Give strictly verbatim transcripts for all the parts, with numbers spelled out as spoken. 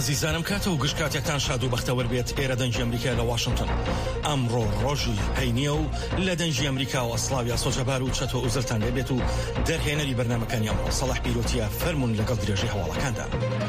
عزیزانم کاتە و گشتکاتێکتان شاد و بەختەوەر بێت ئێرە دەنجی ئەمریکا لە واشنگتن. ئەمڕۆ ڕۆژی هەینیە و لە دەنجی ئەمریکا و ئەسڵاویا سۆجەبار و چەتۆ ئوزلتان لێبێت و دەرهێنەری بەرنامەکانی ئەمڕۆ سەڵاح پیرۆتیە فەرمون لەگەڵ درێژەی هەواڵەکاندا.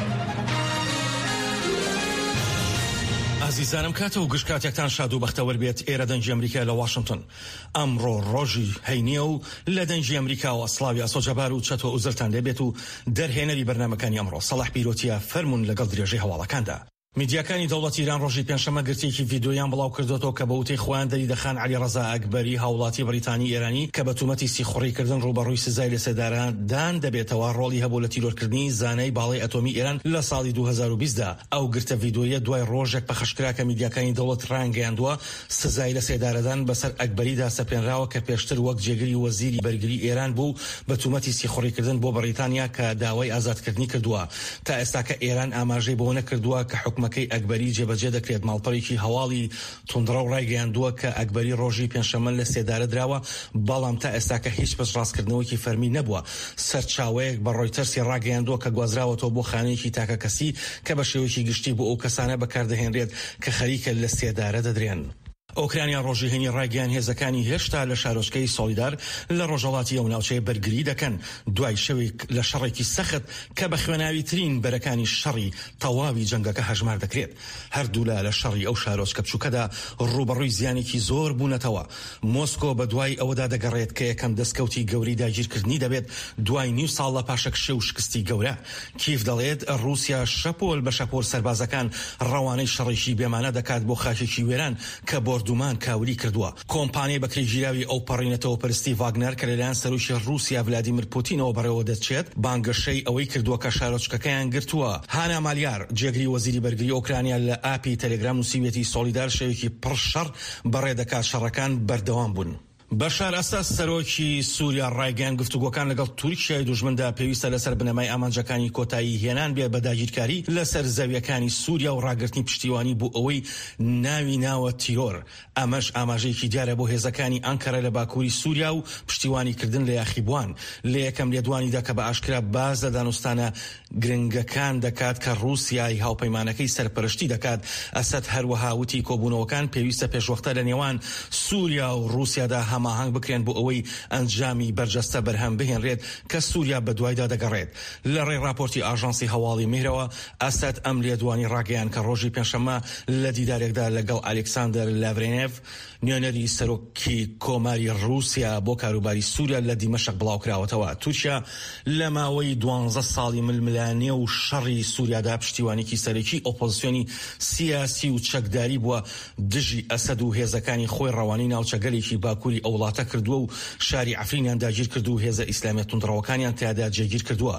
عزیزانم کاتە و گشتکاتێکتان شاد و بەختەوەر بێت ئێرە دەنجی ئەمریکا لە واشنگتن. ئەمڕۆ ڕۆژی هەینیە و لە دەنجی ئەمریکا و ئەسڵاویا سۆجەبار و چەتۆ ئوزلتان لێبێت و دەرهێنەری بەرنامەکانی ئەمڕۆ سەڵاح پیرۆتیە فەرمون لەگەڵ درێژەی هەواڵەکاندا. میدیاکانی دەوڵەتی ایران ڕۆژی پێنجشەمە گرتێکی ڤیدۆیان بڵاو کردوەوە کە بە وتەی خۆیان دەریدەخان عەلیڕەزا ئەکبەری هاوڵاتی بەریتانی ئێرانی کە بە تومەتی سیخوڕیکردن ڕوبەڕووی سزای لەسێداران دەبێتەوە ڕۆڵی هەبوو لە تیرۆرکردنی زانای باڵای ئەتۆمی ئێران لە ساڵی دوو هەزار و بیستدا. ئەو گرتە ڤیدۆیە دوای ڕۆژێک بەخشکرا کە میدیاکانی دەوڵەت ڕانگەیاندووە سزای لەسێدارەدان بەسەر ئەکبەریدا سەپێنراوە کە پێشتر وەک جێگری وەزیری بەرگری ئێران بوو بە تومەتی سیخوڕیکردن بۆ بەریتانیا کە داوای ئازادکردنی کردووە. تا ئێستا کە ئێران ئاماژەی بۆ نەکردووە کە حکومەکەی ئەکبەری جێبەجێ دەکرێت. ماڵپەڕێکی هەواڵی توندڕە و ڕایگەیاندووە کە ئەکبەری ڕۆژی پێنجشەمە لە سێدارە دراوە، بەڵام تا ئێستا کە هیچ پشتڕاستکردنەوەکی فەرمی نەبووە. سەرچاوەیەک بە ڕۆیتەرسی ڕاگەیاندووە کە گوازراوەتەوە بۆ خانەیەکی تاکە کەسی کە بە شێوەیەکی گشتی بۆ ئەو کەسانە بەکاردەهێنرێت کە خەریکە لە سێدارە دەدرێن. ئۆکرانیا ڕۆژی هەینی ڕایگەیان هێزەکانی هێشتا لە شارۆچکەی سۆلیدار لە ڕۆژهەڵاتی ئەو ناوچەیە بەرگری دەکەن دوای شەوێک لە شەڕێکی سەخت کە بە خوێناوی ترین بەرەکانی شەڕی تەواوی جەنگەکە هەژمار دەکرێت. هەردوو لە لە شەڕی ئەو شارۆچکە بچووکەدا ڕوبەڕووی زیانێکی زۆر بوونەتەوە. مۆسکۆ بە دوای ئەوەدا دەگەڕێت کە یەکەم دەستکەوتی گەوری داگیرکردنی دەبێت دوای نیو ساڵ لە پاشەکشە و شکستی گەورە. کیف دەڵێت رووسیا شەپۆل بە شەپۆل سەربازەکان ڕەوانەی شەڕێکی بێمانە دەکات بۆ خاکێکی وێران کە بۆردومان کاوری کردووە. کۆمپانیای بەکرێگیراوی ئەو پەڕینەتەوە پەرستی ڤاگنەر کە لەلایەن سەرۆکی رووسیا ڤلادیمیر پوتینەوە بەڕێوە دەچێت بانگەشەی ئەوەی کردووە کە شارۆچکەکەیان گرتووە. هانا مالیار جێگری وەزیری بەرگری ئۆکرانیا لە ئاپی تەلێگرام نووسیوێتی سۆلیدار شەوێکی پڕ شەڕ بەڕێ دەکات شەڕەکان بەردەوام بوون. بەشار ئەساد سەرۆکی سووریا ڕایگەیاند گفتوگۆکان لەگەڵ تورکیای دوژمندا پێویستە لەسەر بنەمای ئامانجەکانی کۆتایی هێنان بێ بە داگیرکاری لەسەر زەویەکانی سووریا و ڕاگررتنی پشتیوانی بۆ ئەوەی ناوی ناوە تیرۆر. ئەمەش ئاماژەیەکی دیارە بۆ هێزەکانی ئەنکەرە لە باکووری سووریا و پشتیوانیکردن لە یاخیبوان. لە یەکەم لێدوانیدا کە بە ئاشکرا باز لە دانوستانە گرنگەکان دەکات کە رووسیای هاوپەیمانەکەی سەرپەرشتی دەکات. ئەسەد هەروەها وتی کۆبوونەوەکان پێویستە پێشوەختە لە نێوان سووریا و رووسیادا هەماهەنگ بکرێن بۆ ئەوەی ئەنجامی بەرجەستە بەرهەم بهێنرێت کە سووریا بە دوایدا دەگەڕێت. لە ڕێی راپۆرتی ئاژانسی هەواڵی میرەوە ئەسەد ئەم لێدوانی ڕاگەیان کە ڕۆژی پێنجشەمە لە دیدارێکدا لەگەڵ ئالێکساندەر لاڤرێنێڤ نوێنەری سەرۆکی کۆماری رووسیا بۆ کاروباری سووریا لە دیمەشق بڵاوکراوەتەوە. تورکیا لە ماوەی دوانزە ساڵی ململانێ و شەڕی سووریادا پشتیوانێکی سەرەکی ئۆپۆزیسیۆنی سیاسی و چەکداری بووە دژی ئەسەد و هێزەکانی خۆی ڕەوانەی ناوچەگەلێکی باکووری ئەو وڵاتە کردووە و شاری عەفرینیان داگیر کردو و هێزە ئیسلامیە توندڕەوەکانیان تیادا جێگیر کردووە.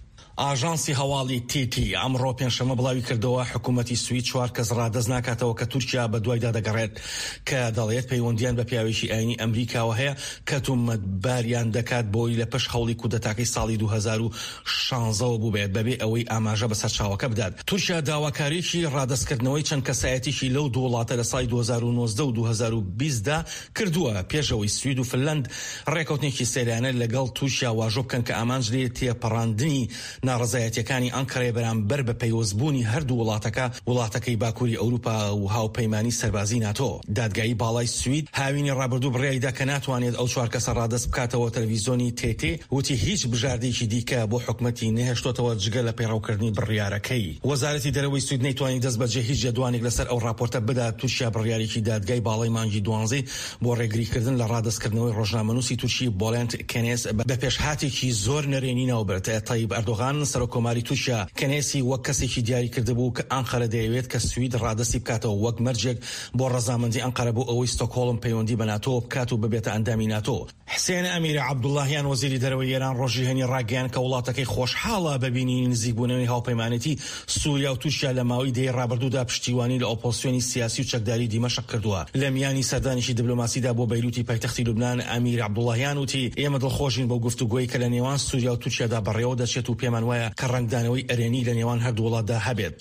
ئاژانسی هەواڵی تی تی ئەمڕۆ پێنجشەمە بڵاوی کردەوە حکوومەتی سوید چوار کەس ڕادەست ناکاتەوە کە تورکیا بە دوایدا دەگەڕێت کە دەڵێت پەیوەندیان بە پیاوێکی ئاینی ئەمریکاوە هەیە کە تومەتباریان دەکات بۆی لە پشت هەوڵی کودەتاکەی ساڵی دوو هەزار و شانزە بوو بێت بەبێ ئەوەی ئاماژە بەسەر چاوەکە بدات. تورکیا داواکاریشی ڕادەستکردنەوەی چەند کەسایەتیشی لەو دوو وڵاتە لە ساڵی دوو هەزار و نۆزدە و دوو هەزار و بیستدا کردووە پێشەوەی سوید و فنلەند ڕێکەوتنێکی سەیرانە لەگەڵ تورکیا واژۆ بکەن کە ئامانج لێ تێپەڕاندنی ناڕەزایەتیەکانی ئەنکەرە بەرامبەر بە پەیوەستبوونی هەردوو وڵاتەکە وڵاتەکەی باکووری ئەوروپا و هاوپەیمانی سەربازی ناتۆ. دادگایی باڵای سوید هاوینی ڕابردوو بڕیایدا کە ناتوانێت ئەو چوار کەسە ڕادەست بکاتەوە تەلەڤیزۆنی تێتێ وتی هیچ بژاردەیەکی دیکە بۆ حکومەتی نەهێشتۆتەوە جگە لە پەیڕەوکردنی بڕیارەکەی. وەزارەتی دەرەوەی سوید نەیتوانی دەست بەجێ هیچ جێدوانێک لەسەر ئەو راپۆرتە بدات. تورکیا بڕیارێکی دادگای باڵای مانگی دوانزەی بۆ ڕێگریکردن لە ڕادەستکردنەوەی ڕۆژنامەنووسی تورکی بۆلەند کەنێس بە پێشهاتێکی زۆر نەرێنی ناوبرد. تایب ئەردۆغان سەرۆکۆماری تورکیا کەنێسی وەک کەسێکی دیاری کرده بوو کە ئەنقەرە دەیەوێت کە سوید ڕادەستی بکاتەوە وەک مەرجێک بۆ ڕەزامەندی ئەنقەرە بۆ ئەوەی ستۆکهۆڵم پەیوەندی بە ناتۆ بکات و ببێتە ئەندامی ناتۆ. حسێن ئەمیری عەبدوڵڵاهیان وەزیری دەرەوەی ئێران ڕۆژی هەینی ڕاگەیاند کە وڵاتەکەی خۆشحاڵە ببینی نزیکبوونەوەی هاوپەیمانێتی سووریا و تورکیا لە ماوەی دەی ڕابردوودا پشتیوانی لە ئۆپۆزیسیۆنی سیاسی و چەکداری دیمەشق کردووە. لە میانی سەردانیشی دیپلۆماسیدا بۆ بەیروتی پایتەختی لوبنان ئەمیر عەبدوڵڵاهیان وتی ئێمە دڵخۆشین بەو گفتوگۆیی کە لە نێوان سووریا و تورکیادا بەڕێوە دەچێت و پێمان وایە کە ڕەنگدانەوەی ئەرێنی لە نێوان هەردوو وڵاتدا هەبێت.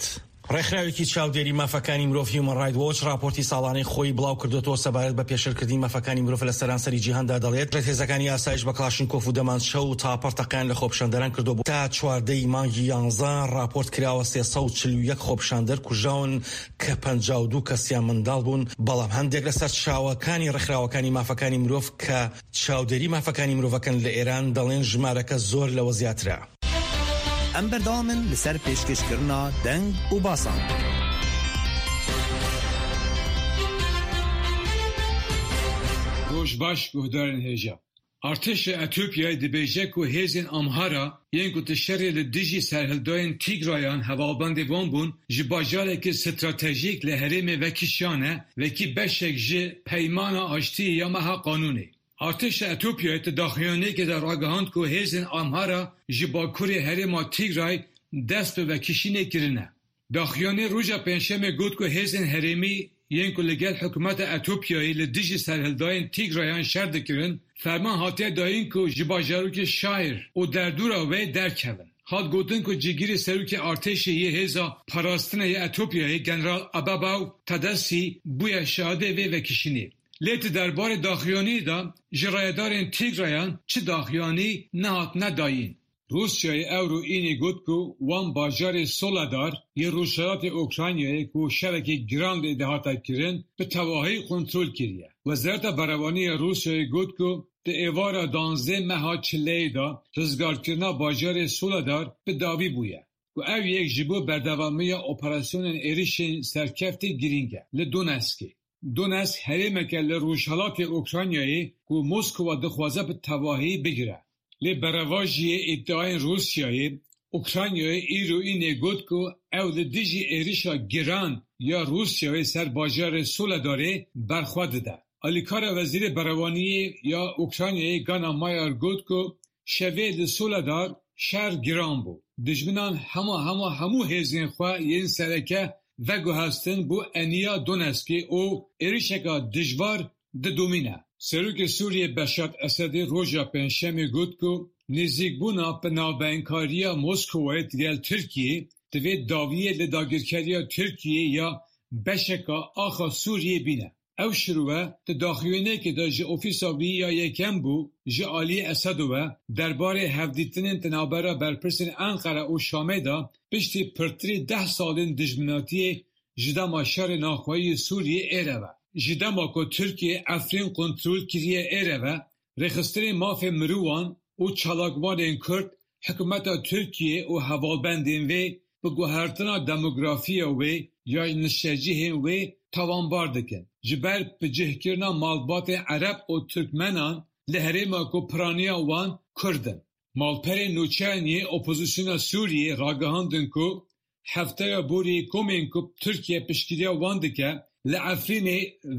ڕێکخراوێکی چاودێری مافەکانی مرۆڤ هیومەن ڕایت وۆچ راپۆرتی ساڵانەی خۆی بڵاو کردوەوە سەبارەت بە پێشێرکردنی مافەکانی مرۆڤ لە سەرانسەری جیهاندا دەڵێت ڕێکهێزەکانی ئاسایش بە کلاشینکۆف و دەمانچە و تاپەرتەکان لە خۆپیشاندەران کردووە. تا چواردەی مانگی یانزە راپۆرت کراوە سێسەد و چل و یەک خۆپیشاندەر کوژاون کە پەنجا و دوو کەسیان منداڵ بوون، بەڵام هەندێک لەسەر چاوەکانی ڕێکخراوەکانی مافەکانی مرۆڤ کە چاودێری مافەکانی مرۆڤەکەن لە ئێران دەڵێن ژمارەکە زۆر لەوە زیاترە. ئەم بەردەوامن لەسەر پێشکەشکردنا دەنگ و باسان. روش باش گهدارن هێژە. ارتش اتیوپیای دبیجه که هیزین امهارا یین که تشری لدیجی سرهلداین تیگرایان هوابند وان بون جی باجاره که استراتژیک لحرم وکیشانه وکی بشک جی پیمان آشتی یا مها قانونی. ارتش اتیوپیای تداخیانه که در آگاهاند که هیزین امهارا جی باکوری حرم تیگرای دست به وکیشینه کرنه. داخیانه روژا پنجشنبه گفت که هیزین حرمی یین که لگل حکومت اتیوپیایی لدیجی سرهلداین تیگرایان شرد کرن فرمان هاتیه داین که جباجاروک شایر و در دورا وی درکوین. هات گوتن که جگیری سروک ارتش یه هزا پاراستنه یه اتیوپیایی جنرال اباباو تدسی بوی شهاده وی وکشینی. لیت دربار داخیانی دا جرایدارین تیگرایان چه داخیانی نهات نداین. روسیای اورو اینی گفت که وان باجار سولادار یه روشات اوکراینیایی که شبکه گراند دهاتا کرن به تواهی کنترل کریه. وزارت بروانی روسیای گفت که ده ایوارا دانزده مها چلی دا رزگار کرنا باجار سولادار به داوی بویه. و او یک جبو بردوامی اپراسیون ایریشن سرکفت گرینگه لدونسکی. دونسک هریمکه لروشالات اوکراینیایی که موسکو دخوازه به تواهی بگیره. لی برواجی ادعای روسیایی اوکراینیای ایرو اینه گفت که او لدیجی ایریشا گران یا روسیای سر باجار سولاداره برخواد ده. الیکار وزیر بروانی یا اوکراینیای گانا مایار گفت که شوه لسولادار شهر گران بو. دجمنان همه همه همو هزین خواه این سرکه و گو هستن بو انیا دونسکی او ایریشکا دجوار ده دومینه. سروک سوریه بشار اسد روژا پنجشنبه گفت که نزدیک بونا پناهبانکاریا مسکو گل ترکیه دوی داویه لداگیرکاریا ترکیه یا بشکا آخا سوریه بینه. او شروعه تداخیونه که دا جه اوفیساوی یا یکم بو جه آلی اسدوه درباره هفدیتنین تنابرا برپرسین انقره و شامه دا پشتی پرتری ده سالین دجمناتی جداما شر ناخواهی سوریه ایره جداما که ترکیه افرین کنترول کریه ایره و رخستر ماف مروان و چالاکوان کرد حکومت ترکیه و حوالبندین وی به گوهرتنا دموگرافی وی یا نشجیه وی توانبار دکن. جبر به جهکرنا مالبات عرب و ترکمنان لحرما که پرانیا وان کردن. مالپر نوچانی اپوزیسیون سوریه راگهاندن که هفته بوری کومین که ترکیه پشکیریا وان دکه لعفرین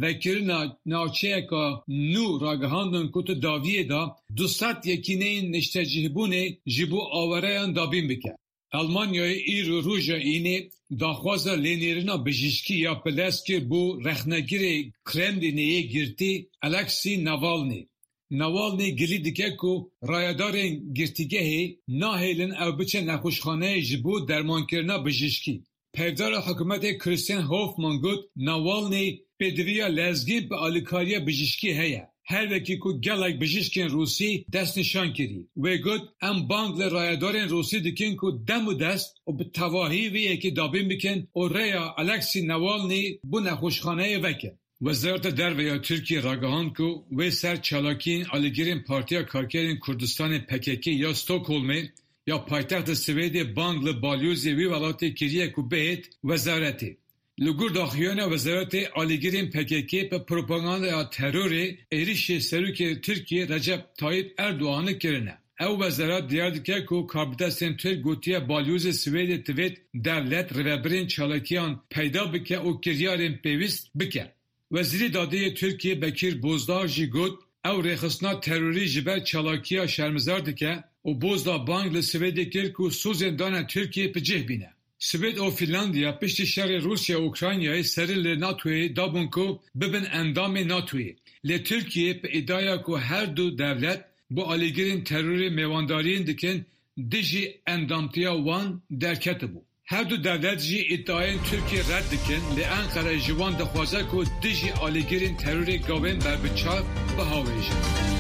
وکرنا ناچه که نو راگهاندن که تو داویه دا دوستات یکینه نشتجیه بونه جبو آوره دابین بکه. المانیای ایرو روژا اینه داخوازا لینیرنا بجیشکی یا پلسکر بو رخنگیر کرملینه گرتی الکسی نوالنی. نوالنی گلی دیگه که رایدارین گرتیگه ناهیلن او بچه نخوشخانه جبو درمان کرنا بجیشکی. پیدار حکومت کریستین هوفمان گفت نوالنی بدویا لزگی به آلیکاریا بجیشکی هیا. هر وکی که گلک بجیشکن روسی دست نشان کردی. و گفت ام بانک لرایدارین روسی دکن که دم و دست و به تواهی وی یکی دابین بکن و ریا الکسی نوالنی بو نخوشخانه وکن. وزارت دربیا ترکیه راگهاند که وی سر چالاکین آلیگرین پارتیا کارکرین کردستان پککی یا ستوکهلم یا پایتخت سوید بانک لبالیوزی وی ولاتی کریه که بهت وزارتی. لگور داخیان وزارت آلیگرین پککی به پروپاگاندا ترور ایریش سروک ترکیه رجب طایب اردوغان کرنه. او وزارت دیار دکه که کاربدستین ترک گوتیه بالیوز سوید توید دولت روبرین چالاکیان پیدا بکه و کریارین پیوست بکه. وزیر داده ترکیه بکیر بوزدار جی گوت او رخصنا تروری جبر چالاکیا شرمزار دکه و بوزدار بانک لسوید کر که سوزندان ترکیه پجه بینه. سوید و فنلاندیا پشت شر روسیا و اوکراینیای سر لناتوی دابون که ببن اندام ناتوی. لی ترکیه به ادعای که هر دو دولت با آلیگرین ترور میواندارین دکن دیجی اندامتیا وان درکت بو. هر دو دولت جی ادعای ترکیه رد دکن لی انقره جوان دخوازه که دژی آلیگرین ترور گاوین بر بچاک بهاویجه.